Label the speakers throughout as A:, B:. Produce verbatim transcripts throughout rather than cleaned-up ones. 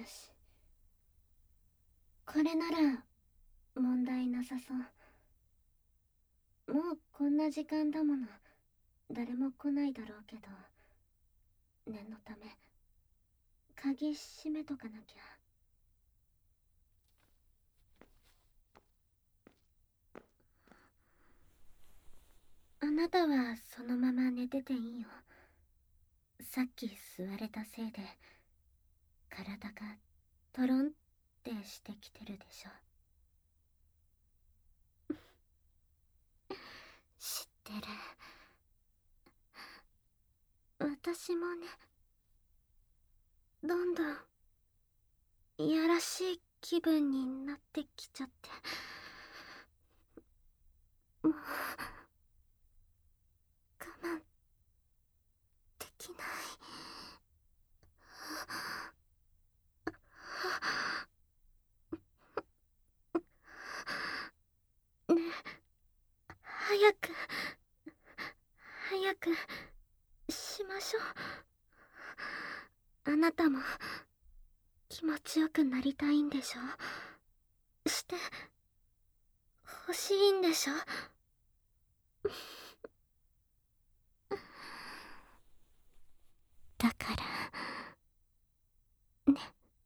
A: よし。これなら問題なさそう。もうこんな時間だもの。誰も来ないだろうけど、念のため鍵閉めとかなきゃ。あなたはそのまま寝てていいよ。さっき吸われたせいで体がトロンってしてきてるでしょ。知ってる。私もね、どんどんいやらしい気分になってきちゃって、もう我慢できない。ねえ、早く早くしましょう。あなたも気持ちよくなりたいんでしょ。して欲しいんでしょ。だからね、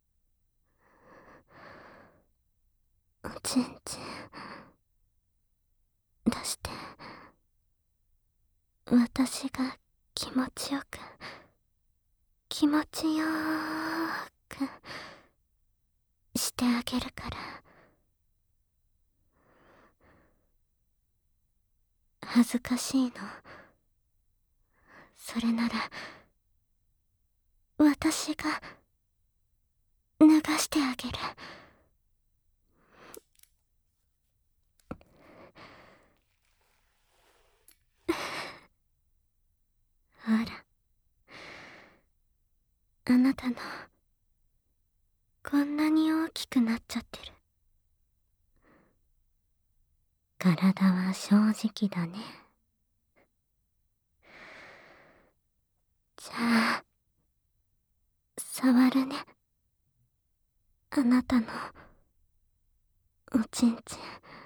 A: おちんちん出して、私が気持ちよく気持ちよーくしてあげるから。恥ずかしいの？それなら私が脱がしてあげる。ほら、あなたのこんなに大きくなっちゃってる体は正直だね。じゃあ触るね、あなたのおちんちん。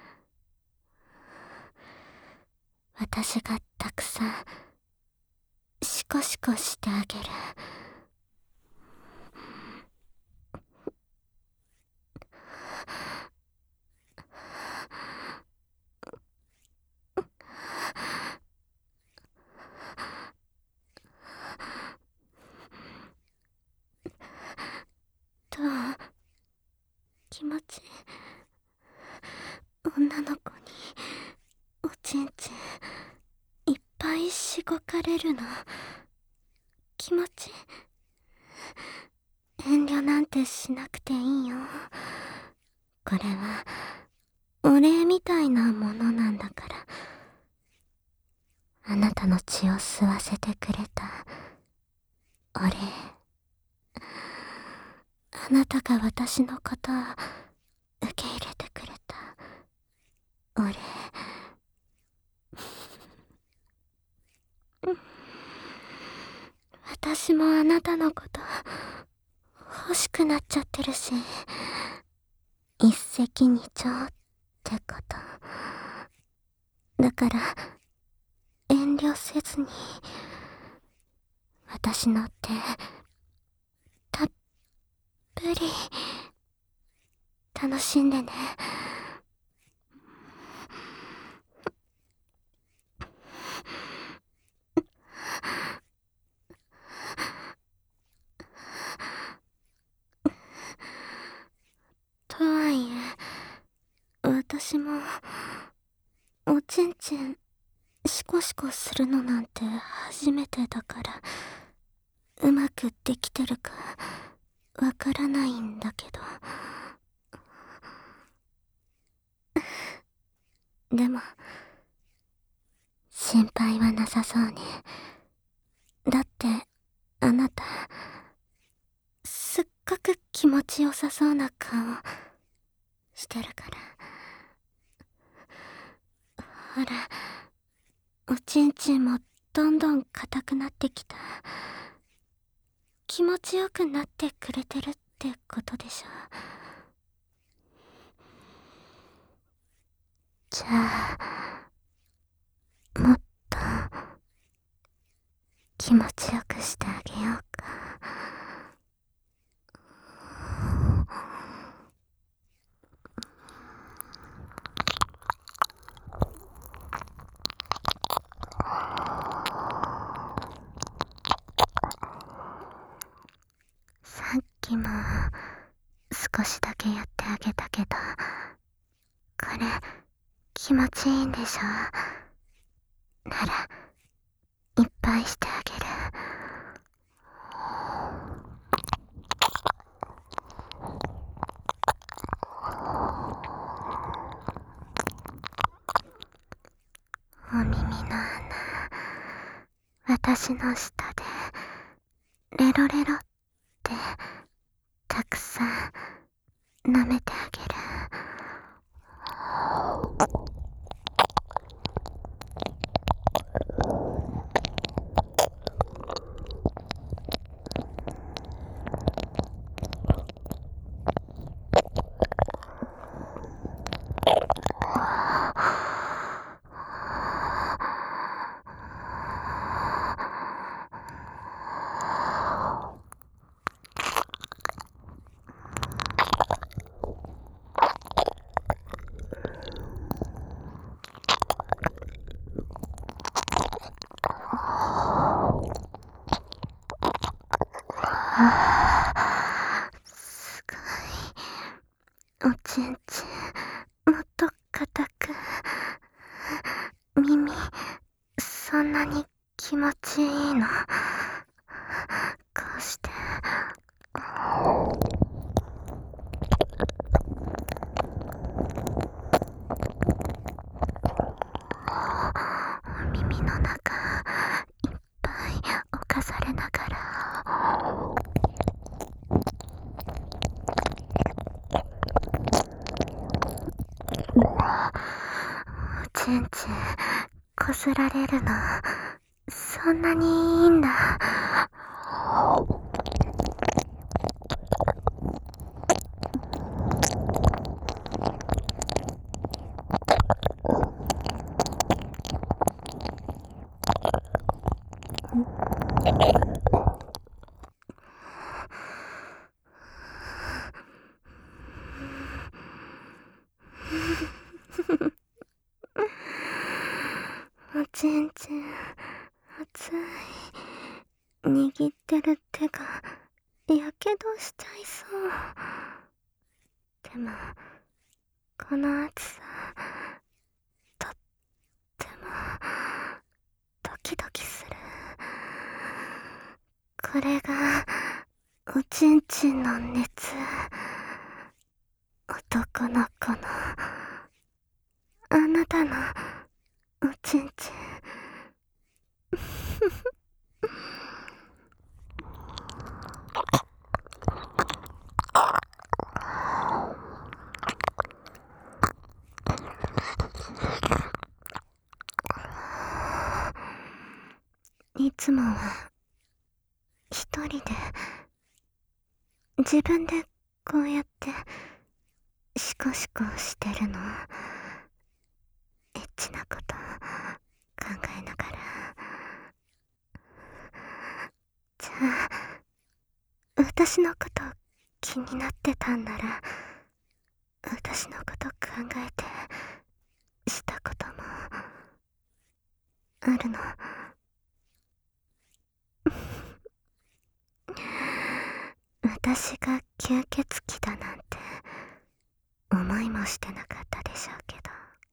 A: 私がたくさんシコシコしてあげる。どう？気持ち女の子におちんちんいっぱいしごかれるの気持ち。遠慮なんてしなくていいよ。これはお礼みたいなものなんだから。あなたの血を吸わせてくれたお礼。あなたが私のことを受け入れてくれたお礼。私もあなたのこと欲しくなっちゃってるし、一石二鳥ってこと。だから遠慮せずに私の手たっぷり楽しんでね。とはいえ、私もおちんちんシコシコするのなんて初めてだから、うまくできてるかわからないんだけど。でも心配はなさそうね。だってあなたすっごく気持ちよさそうな顔してるから。ほら、おちんちんもどんどん硬くなってきた。気持ちよくなってくれてるってってことでしょ。じゃあもっと気持ちよくしてあげようか。さっきも少しだけやってあげたけど、これ気持ちいいんでしょ。ならいっぱいしてあげる。お耳の穴、私の下でレロレロってたくさん舐めてあげる。すごい。おちんちんもっと硬く。耳そんなに気持ちいいの？こうしてお耳の中いっぱい侵されながら、おちんちんこすられるのそんなにいいんだ。おちんちん熱い。握ってる手がやけどしちゃいそう。でもこの暑さとってもドキドキする。これがおちんちんの熱。男の子のあなたのおちんちんいつもは一人で自分でこうやってシコシコしてるの。エッチなこと考えながら。じゃあ私のこと気になってたんなら、私のこと考えてしたこともあるの。私が吸血鬼だなんて思いもしてなかったでしょうけど。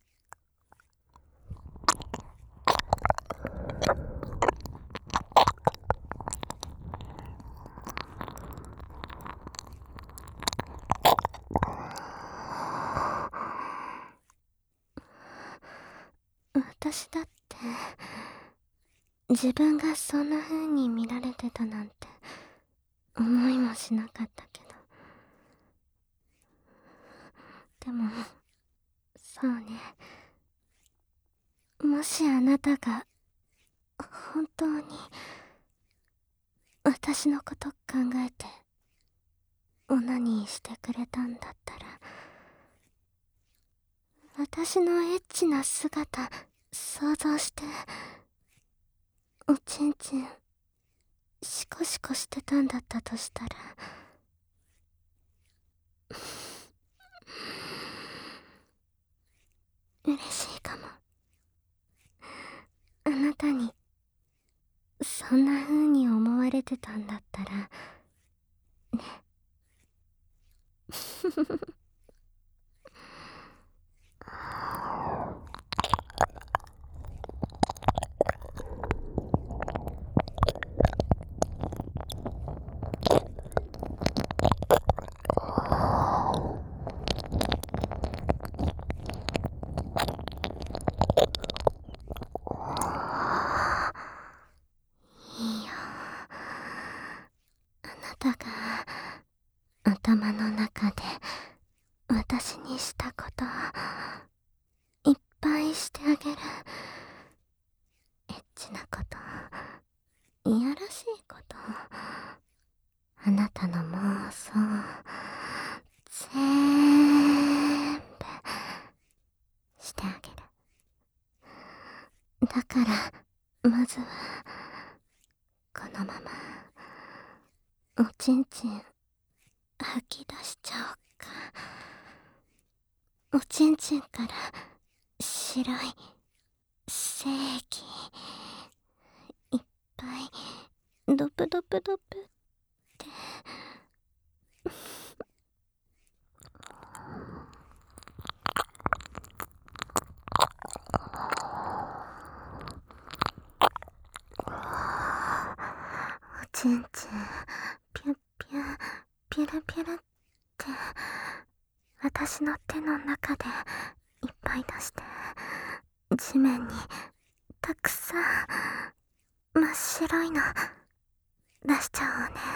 A: 私だって自分がそんな風に見られてたなんて思いもしなかったけど。でもそうね、もしあなたが本当に私のこと考えてオナニーしてくれたんだったら、私のエッチな姿想像して、おちんちんシコシコしてたんだったとしたら、嬉しいかも。あなたにそんな風に思われてたんだったらね。いいよ。あなたが頭の中で私にしたこといっぱいしてあげる。エッチなこと、いやらしいこと、あなたの妄想ぜーんぶしてあげる。だからまずはこのままおちんちん吐き出しちゃおっか。おちんちんから白い精液いっぱいドプドプドプっておちんちんピュッピュッピュルピュルって私の手の中でいっぱい出して、地面にたくさん真っ白いの出しちゃおうね。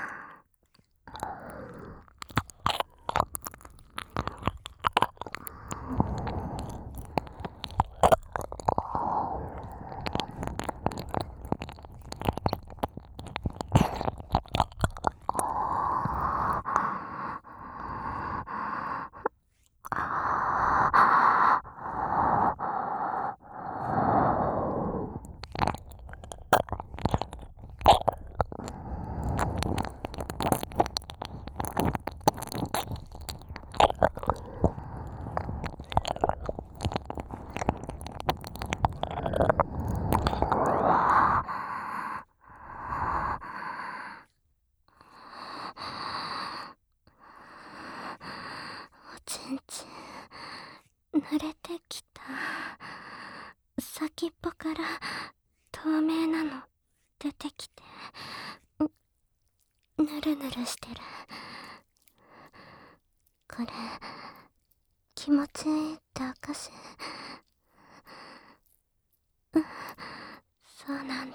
A: おちんちん濡れてきた。先っぽから透明なの出てきて、ぬるぬるしてる。これ気持ちいいって証。うん、そうなんだ。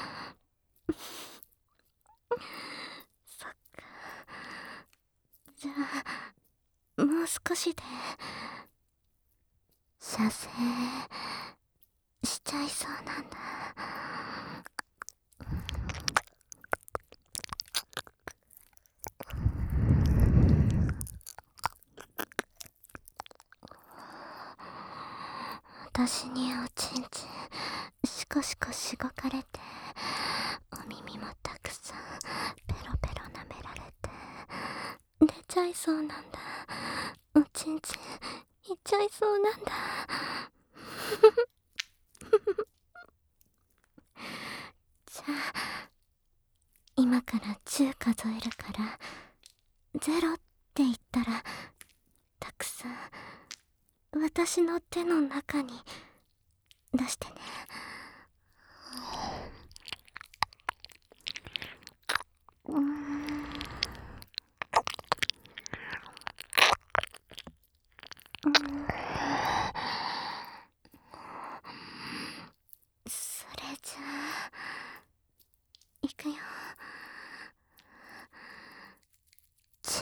A: そっか。じゃあもう少しで射精しちゃいそうなんだ。私におちんちんシコシコしごかれて、お耳もたくさんペロペロ舐められて出ちゃいそうなんだ。おちんちんいっちゃいそうなんだ。じゃあ今からじゅう数えるから、ゼロって言ったらたくさん私の手の中に出してね。うーん、うん、それじゃあいくよ。ちゅ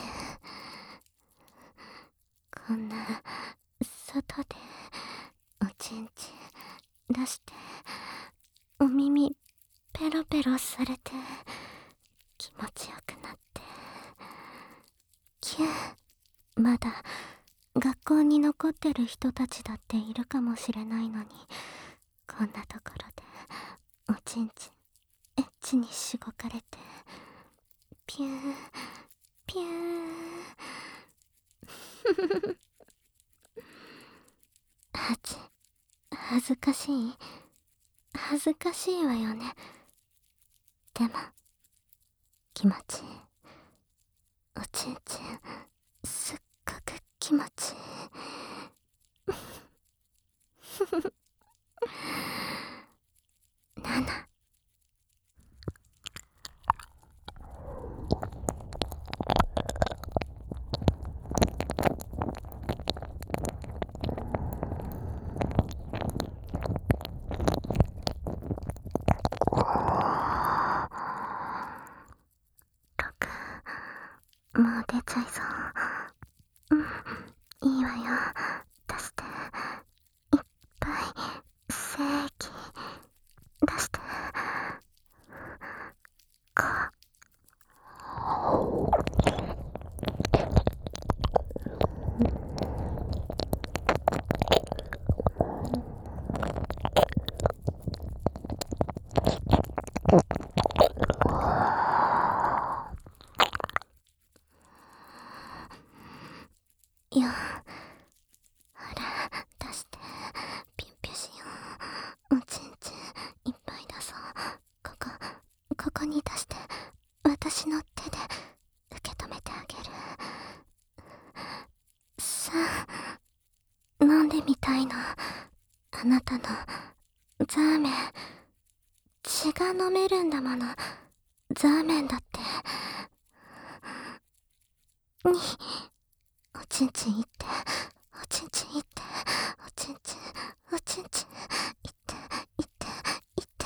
A: こんな外でおちんちん出してお耳ペロペロされて気持ちよくなっまだ学校に残ってる人たちだっているかもしれないのに、こんなところでおちんちんエッチにしごかれて、ピューピューはち、恥ずかしい恥ずかしいわよね。でも気持ちいい。おちんちんすっごく気持ちいい。なな。ろく。もう出ちゃいそう。うん、いいわよ。出して。いっぱい精液出して。こうよ。ほら出して。ピュンピュンしよう。おちんちんいっぱい出そう。ここここに出して、私の手で受け止めてあげる。さあ飲んでみたいの。あなたのザーメン。血が飲めるんだもの。ザーメンだって。におちんちんいって、おちんちんいって、おちんちんおちんちんいっていっていって。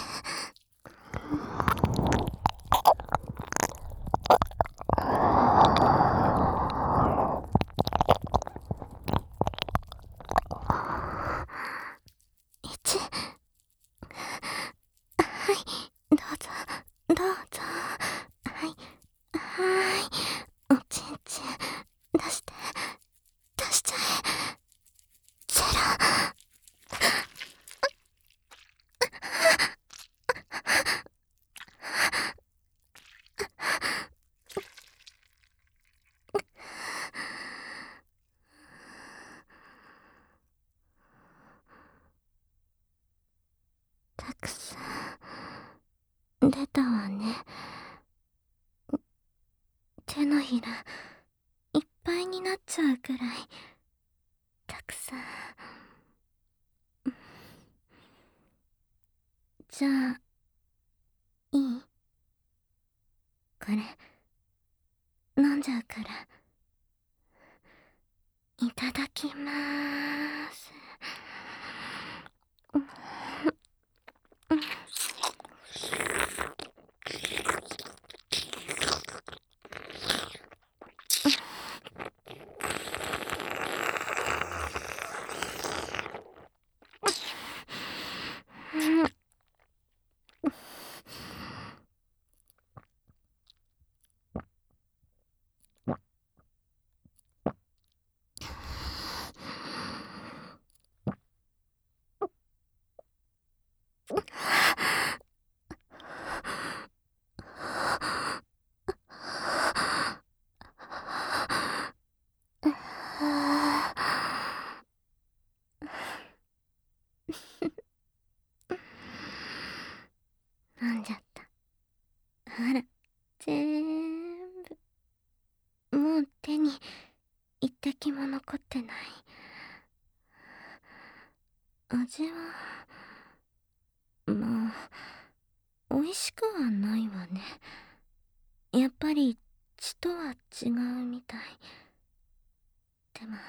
A: いち。はい、どうぞどうぞ。はいはーい。おちんちん出して出しちゃえ。ゼロ。たくさん出たわね。手のひらいっぱいになっちゃうくらいたくさん。じゃあいい？これ飲んじゃうから。いただきまーす。飲んじゃった。あら、全部もう手に一滴も残ってない。味はまあ美味しくはないわね。やっぱり血とは違うみたい。でも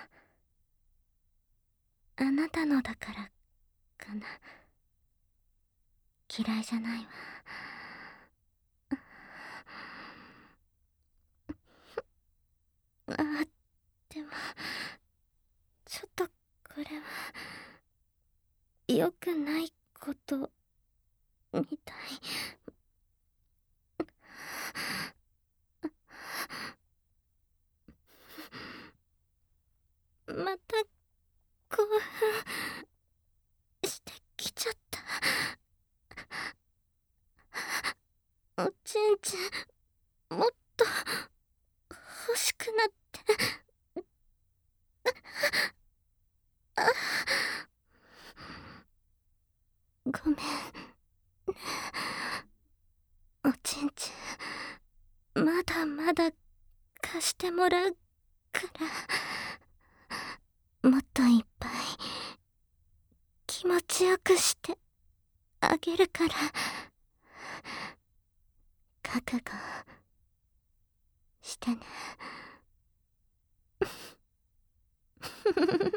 A: あなたのだからかな。嫌いじゃないわ。あ、でもちょっとこれは良くないことみたい。 貸してもらうから、もっといっぱい気持ちよくしてあげるから、覚悟してね。